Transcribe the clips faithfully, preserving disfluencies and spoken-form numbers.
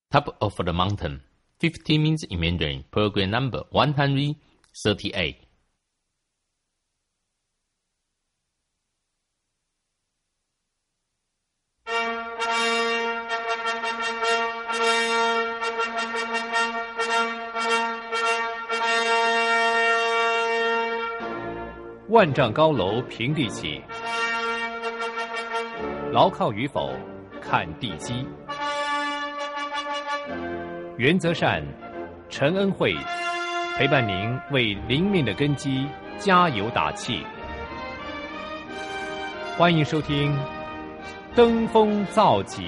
Top of the Mountain, fifteen minutes in Mandarin, program number one hundred thirty-eight. 万丈高楼平地起，牢靠与否看地基。原则善，陈恩惠陪伴您为灵命的根基加油打气。欢迎收听《登峰造极》。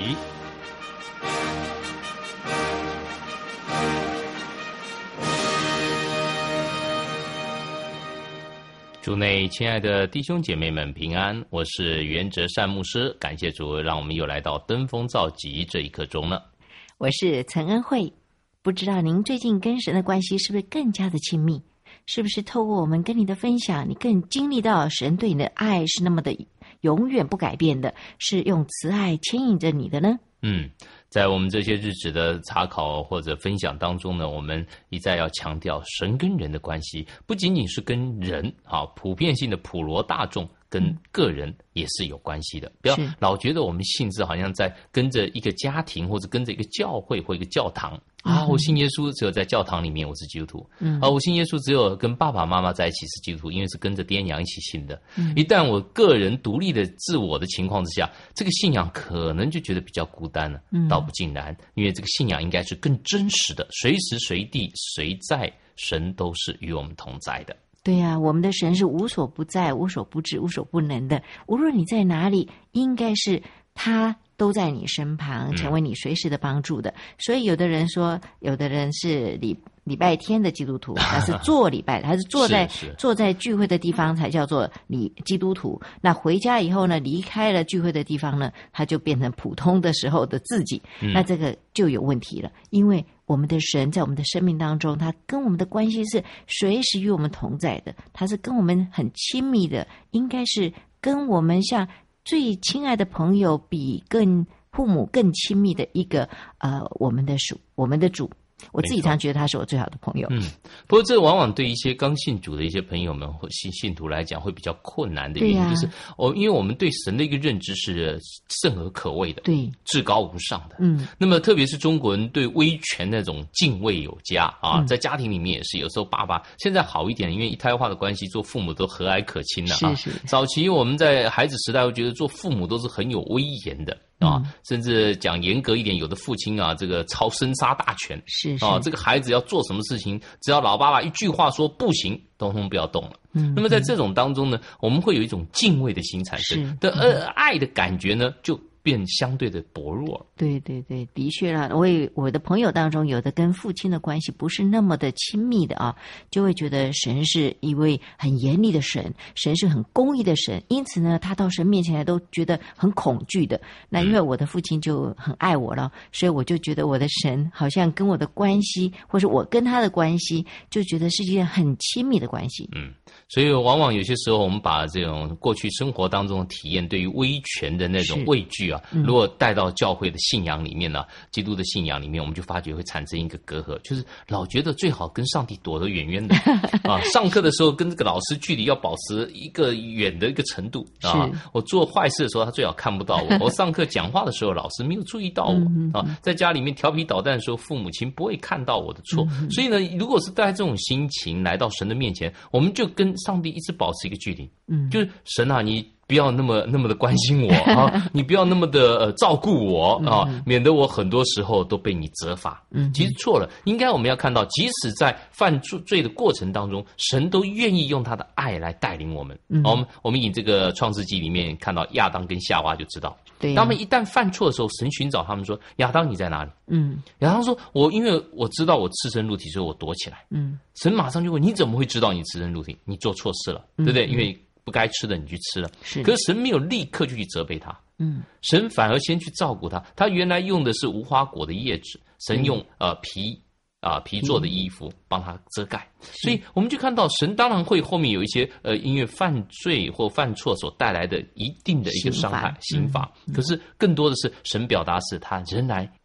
主内亲爱的弟兄姐妹们平安，我是袁哲善牧师，感谢主让我们又来到登峰造极这一刻钟了。 我是陈恩惠，不知道您最近跟神的关系是不是更加的亲密？是不是透过我们跟你的分享，你更经历到神对你的爱是那么的永远不改变的，是用慈爱牵引着你的呢？ 嗯，在我们这些日子的查考或者分享当中呢，我们一再要强调神跟人的关系，不仅仅是跟人啊，普遍性的普罗大众跟个人也是有关系的。不要老觉得我们信是好像在跟着一个家庭或者跟着一个教会或一个教堂啊，我信耶稣只有在教堂里面我是基督徒，嗯，啊，我信耶稣只有跟爸爸妈妈在一起是基督徒，因为是跟着爹娘一起信的。嗯，一旦我个人独立的自我的情况之下，这个信仰可能就觉得比较孤单了。嗯，倒不尽然，因为这个信仰应该是更真实的，随时随地谁在，神都是与我们同在的。 对呀、啊，我们的神是无所不在、无所不知、无所不能的。无论你在哪里，应该是他都在你身旁，成为你随时的帮助的。嗯、所以有的人说，有的人是礼礼拜天的基督徒，他是做礼拜的，他是坐在是是坐在聚会的地方才叫做礼基督徒。那回家以后呢，离开了聚会的地方呢，他就变成普通的时候的自己。嗯、那这个就有问题了，因为我们的神在我们的生命当中，他跟我们的关系是随时与我们同在的，他是跟我们很亲密的，应该是跟我们像最亲爱的朋友比更父母更亲密的一个呃我们的主，我们的主。我自己常觉得他是我最好的朋友。 嗯，不过这往往对一些刚信主的一些朋友们或信信徒来讲会比较困难的原因，啊、就是哦，因为我们对神的一个认知是甚而可畏的，对，至高无上的。嗯，那么特别是中国人对威权那种敬畏有加啊，嗯、在家庭里面也是，有时候爸爸现在好一点，因为一胎化的关系，做父母都和蔼可亲了啊。是是。早期我们在孩子时代会觉得做父母都是很有威严的。啊，甚至讲严格一点，有的父亲啊，这个操生杀大权，是是啊，这个孩子要做什么事情，只要老爸爸一句话说不行，通通不要动了。嗯，那么在这种当中呢，我们会有一种敬畏的心产生，的呃爱的感觉呢，就变相对的薄弱了。 对对对，的确啦，我也我的朋友当中，有的跟父亲的关系不是那么的亲密的啊，就会觉得神是一位很严厉的神，神是很公义的神，因此呢，他到神面前来都觉得很恐惧的。那因为我的父亲就很爱我了，所以我就觉得我的神好像跟我的关系，或是我跟他的关系，就觉得是一件很亲密的关系。 嗯，所以往往有些时候，我们把这种过去生活当中的体验，对于威权的那种畏惧啊，如果带到教会的信仰里面呢、啊，基督的信仰里面，我们就发觉会产生一个隔阂，就是老觉得最好跟上帝躲得远远的啊。上课的时候跟这个老师距离要保持一个远的一个程度啊。我做坏事的时候，他最好看不到我。我上课讲话的时候，老师没有注意到我啊。在家里面调皮捣蛋的时候，父母亲不会看到我的错。所以呢，如果是带这种心情来到神的面前，我们就跟上帝一直保持一个距离。嗯，就是神啊，你不要那么那么的关心我啊，你不要那么的呃照顾我啊，免得我很多时候都被你责罚。嗯，其实错了，应该我们要看到，即使在犯罪的过程当中，神都愿意用他的爱来带领我们。嗯，我们我们以这个创世纪里面看到亚当跟夏娃就知道，对、啊，当他们一旦犯错的时候，神寻找他们说：“亚当你在哪里？”嗯，亚当说：“我因为我知道我赤身露体，所以我躲起来。”嗯，神马上就问：“你怎么会知道你赤身露体？你做错事了，对不对？”因为不该吃的你去吃了，是。可是神没有立刻就去责备他，嗯，神反而先去照顾他。他原来用的是无花果的叶子，神用、嗯、呃皮啊、呃、皮做的衣服帮他遮盖。所以我们就看到神当然会后面有一些呃因为犯罪或犯错所带来的一定的一个伤害刑罚、嗯，可是更多的是神表达是他仍然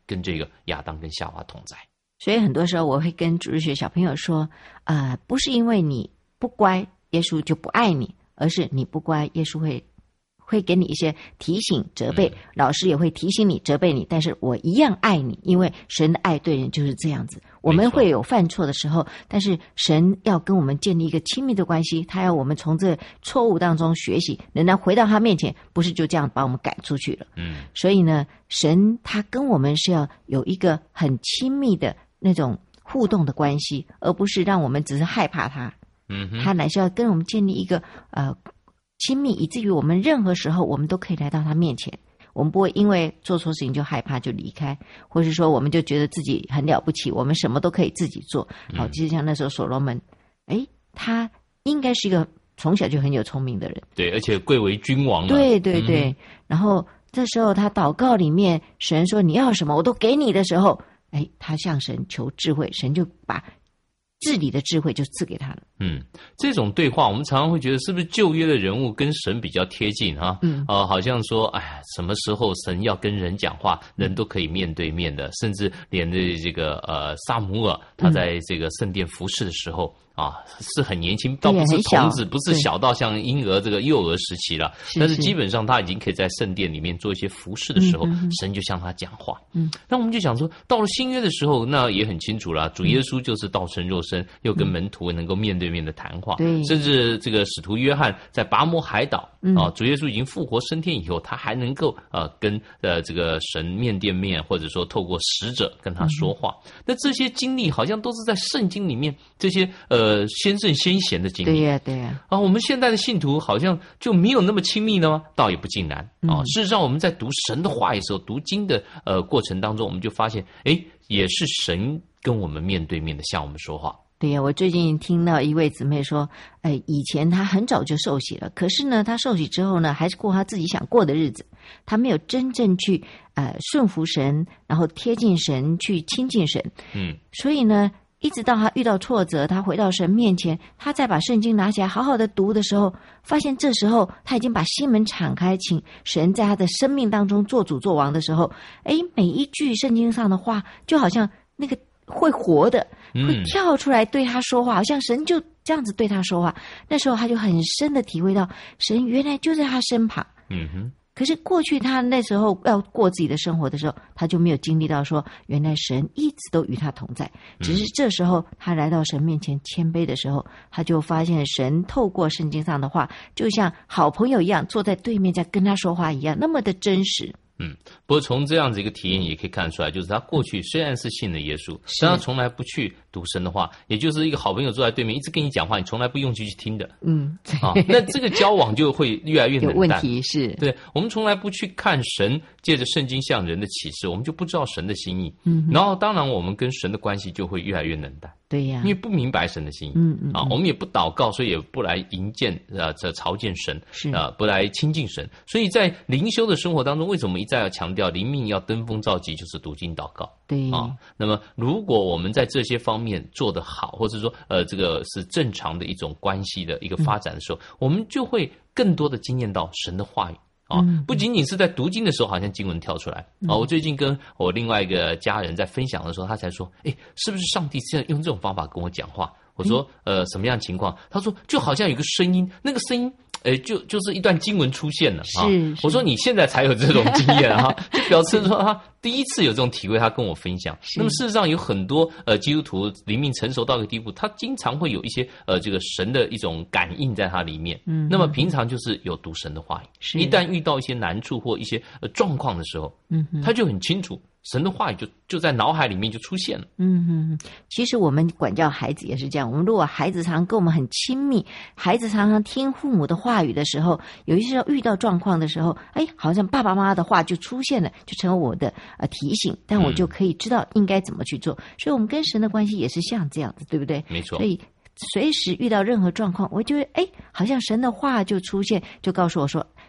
跟这个亚当跟夏娃同在。 所以很多时候我会跟主日学小朋友说，呃，不是因为你不乖，耶稣就不爱你，而是你不乖，耶稣会会给你一些提醒责备，嗯、老师也会提醒你责备你，但是我一样爱你，因为神的爱对人就是这样子。我们会有犯错的时候，但是神要跟我们建立一个亲密的关系，他要我们从这错误当中学习，仍然回到他面前，不是就这样把我们赶出去了。嗯，所以呢，神他跟我们是要有一个很亲密的那种互动的关系，而不是让我们只是害怕他。嗯，他乃是要跟我们建立一个呃亲密，以至于我们任何时候我们都可以来到他面前，我们不会因为做错事情就害怕就离开，或是说我们就觉得自己很了不起，我们什么都可以自己做。好，其实像那时候所罗门，诶，他应该是一个从小就很有聪明的人， 对，而且贵为君王嘛。 对对对、嗯、然后这时候他祷告里面，神说你要什么我都给你的时候，诶，他向神求智慧，神就把治理的智慧就赐给他了。 嗯，这种对话我们常常会觉得是不是旧约的人物跟神比较贴近啊？嗯，呃，好像说，哎呀，什么时候神要跟人讲话，人都可以面对面的，甚至连的这个呃撒母耳，他在这个圣殿服侍的时候。啊，是很年轻，倒不是童子，不是小到像婴儿这个幼儿时期了，但是基本上他已经可以在圣殿里面做一些服侍的时候，嗯、神就向他讲话。嗯，那我们就想说，到了新约的时候，那也很清楚了，主耶稣就是道成肉身，又跟门徒能够面对面的谈话。对、嗯，甚至这个使徒约翰在拔摩海岛、嗯、啊，主耶稣已经复活升天以后，他还能够呃跟呃这个神面对面，或者说透过使者跟他说话。嗯、那这些经历好像都是在圣经里面这些呃。呃，先圣先贤的经历， 对呀、啊，对呀、 啊。啊，我们现在的信徒好像就没有那么亲密了吗？倒也不尽然啊。事实上，我们在读神的话的时候，读经的呃过程当中，我们就发现，哎，也是神跟我们面对面的向我们说话。 对呀、啊，我最近听到一位姊妹说，哎，以前她很早就受洗了，可是呢，她受洗之后呢，还是过她自己想过的日子，她没有真正去呃顺服神，然后贴近神，去亲近神。嗯，所以呢。一直到他遇到挫折，他回到神面前，他再把圣经拿起来好好的读的时候，发现这时候他已经把心门敞开，请神在他的生命当中做主做王的时候，诶，每一句圣经上的话就好像那个会活的，会跳出来对他说话，好像神就这样子对他说话。那时候他就很深的体会到神原来就在他身旁。嗯哼。可是过去他那时候要过自己的生活的时候，他就没有经历到说原来神一直都与他同在，只是这时候他来到神面前谦卑的时候，他就发现神透过圣经上的话就像好朋友一样坐在对面在跟他说话一样，那么的真实。 嗯，不过从这样子一个体验也可以看出来，就是他过去虽然是信了耶稣，但他从来不去读神的话，也就是一个好朋友坐在对面一直跟你讲话，你从来不用去去听的。嗯，啊，那这个交往就会越来越冷淡。 有问题是， 对，我们从来不去看神借着圣经向人的启示，我们就不知道神的心意。嗯，然后当然我们跟神的关系就会越来越冷淡。 对呀、啊， 因为不明白神的心意，嗯嗯啊，我们也不祷告，所以也不来迎见呃这朝见神，是啊、呃，不来亲近神。所以在灵修的生活当中，为什么我们一再要强调灵命要登峰造极，就是读经祷告。 对啊，那么如果我们在这些方面做得好，或者说呃这个是正常的一种关系的一个发展的时候，嗯、我们就会更多的经验到神的话语。啊，不仅仅是在读经的时候，好像经文跳出来啊。我最近跟我另外一个家人在分享的时候，他才说：“哎，是不是上帝现在用这种方法跟我讲话？”我说：“呃，什么样的情况？”他说：“就好像有个声音，那个声音，哎，就就是一段经文出现了啊。”我说：“你现在才有这种经验哈、啊，就表示说他第一次有这种体会，他跟我分享。那么事实上有很多呃基督徒灵命成熟到一个地步，他经常会有一些呃这个神的一种感应在他里面。嗯，那么平常就是有读神的话语，一旦遇到一些难处或一些呃状况的时候，嗯，他就很清楚。神的话语就就在脑海里面就出现了。 嗯嗯，其实我们管教孩子也是这样。我们如果孩子常跟我们很亲密，孩子常常听父母的话语的时候，有一些时候遇到状况的时候，哎，好像爸爸妈妈的话就出现了，就成为我的呃提醒，但我就可以知道应该怎么去做。嗯、所以，我们跟神的关系也是像这样子，对不对？ 没错。 所以，随时遇到任何状况，我觉得哎，好像神的话就出现，就告诉我说。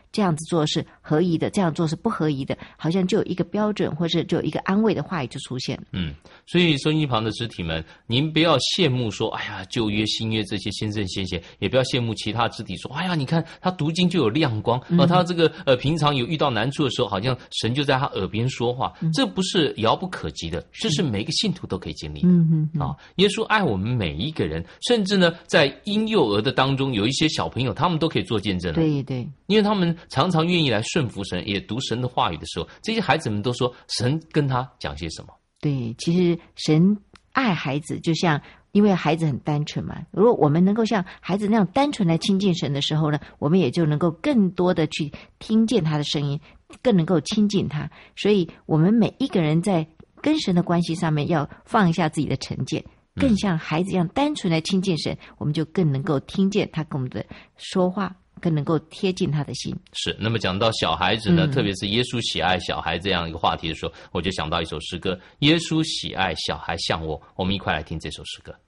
这样子做是合宜的，这样做是不合宜的，好像就有一个标准，或者就有一个安慰的话语就出现了。 嗯，所以收音机旁的肢体们，您不要羡慕说，哎呀，旧约、新约这些先生先贤，也不要羡慕其他肢体说，哎呀，你看他读经就有亮光，而、嗯、他这个呃平常有遇到难处的时候，好像神就在他耳边说话，嗯、这不是遥不可及的，这是每个信徒都可以经历的。嗯嗯嗯、啊，耶稣爱我们每一个人，甚至呢，在婴幼儿的当中，有一些小朋友，他们都可以做见证。 对对， 因为他们常常愿意来顺服神，也读神的话语的时候，这些孩子们都说神跟他讲些什么。 对，其实神爱孩子，就像因为孩子很单纯嘛，如果我们能够像孩子那样单纯来亲近神的时候呢，我们也就能够更多的去听见他的声音，更能够亲近他。所以我们每一个人在跟神的关系上面要放下自己的成见，更像孩子一样单纯来亲近神，我们就更能够听见他跟我们的说话，更能够贴近他的心。 是，那么讲到小孩子呢、嗯、特别是耶稣喜爱小孩这样一个话题的时候，我就想到一首诗歌，耶稣喜爱小孩像我，我们一块来听这首诗歌。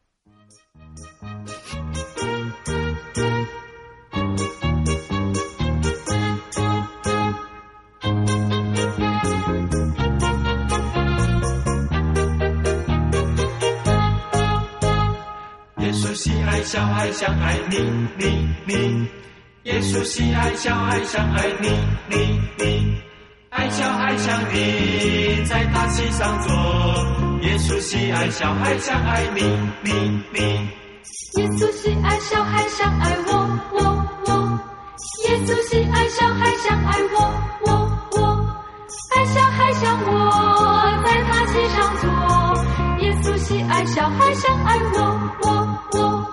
耶稣喜爱小孩像爱你你你，耶稣喜爱小孩像爱你你你，爱小孩像你在他膝上坐，耶稣喜爱小孩像爱你你你， 耶稣喜爱小孩像爱我我我，耶稣喜爱小孩像爱我我我，爱小孩像我在他膝上坐，耶稣喜爱小孩像爱我我我。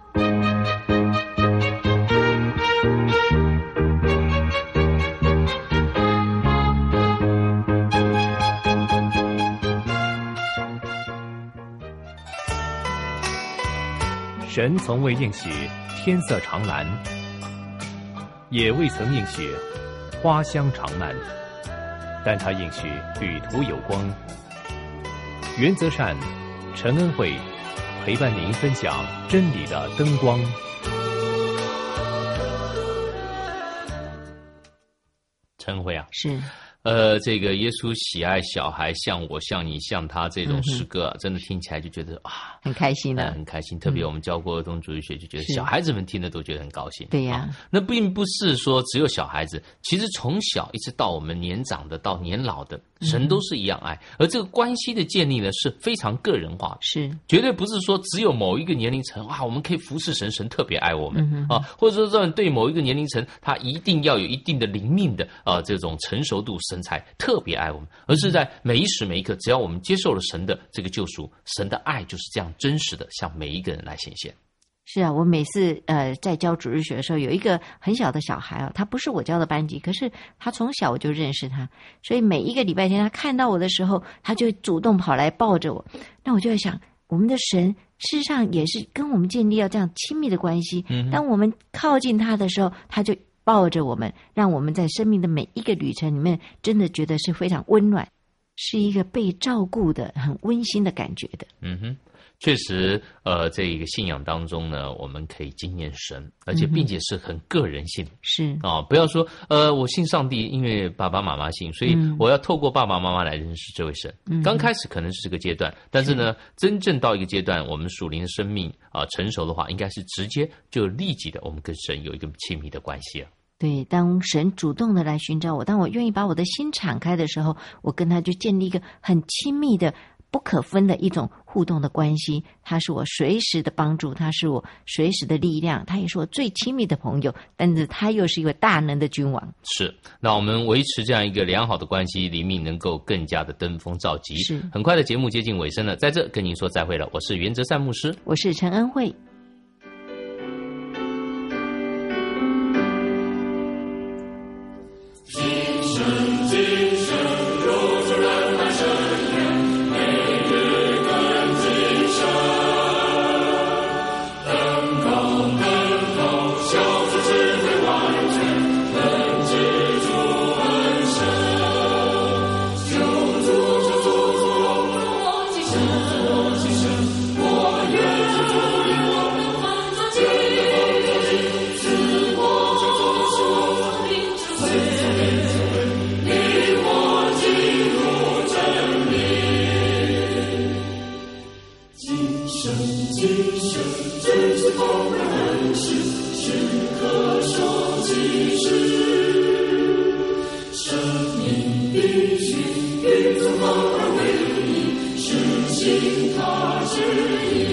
神从未应许天色长蓝，也未曾应许花香长漫，但他应许旅途有光。原则善，陈恩惠陪伴您分享真理的灯光。 陈慧啊， 是。 呃，这个耶稣喜爱小孩像我像你像他这种诗歌、啊嗯、真的听起来就觉得啊很开心的、啊呃、 很开心。特别我们教过儿童主日学，就觉得小孩子们听的都觉得很高兴。 对呀、 啊，那并不是说只有小孩子，其实从小一直到我们年长的到年老的，神都是一样爱。嗯、而这个关系的建立呢是非常个人化的， 是绝对不是说只有某一个年龄层啊，我们可以服侍神，神特别爱我们、 嗯、 啊，或者说对某一个年龄层，他一定要有一定的灵命的啊这种成熟度，神才特别爱我们，而是在每一时每一刻，只要我们接受了神的这个救赎，神的爱就是这样真实的向每一个人来显现。 是啊，我每次呃在教主日学的时候，有一个很小的小孩啊，他不是我教的班级，可是他从小我就认识他，所以每一个礼拜天他看到我的时候，他就主动跑来抱着我。那我就在想，我们的神事实上也是跟我们建立要这样亲密的关系。嗯，当我们靠近他的时候，他就抱着我们，让我们在生命的每一个旅程里面真的觉得是非常温暖，是一个被照顾的很温馨的感觉的。 嗯哼，确实呃这个信仰当中呢，我们可以经验神，而且并且是很个人性。 是啊、哦，不要说呃我信上帝，因为爸爸妈妈信，所以我要透过爸爸妈妈来认识这位神。嗯、刚开始可能是这个阶段，但是呢是真正到一个阶段，我们属灵的生命啊、呃、成熟的话，应该是直接就立即的我们跟神有一个亲密的关系了。 对，当神主动的来寻找我，当我愿意把我的心敞开的时候，我跟他就建立一个很亲密的不可分的一种互动的关系。他是我随时的帮助，他是我随时的力量，他也是我最亲密的朋友，但是他又是一位大能的君王。 是，那我们维持这样一个良好的关系，灵命能够更加的登峰造极。 是，很快的节目接近尾声了，在这跟您说再会了。我是原则善牧师， 我是陈恩惠。 我愿主领我信他旨意。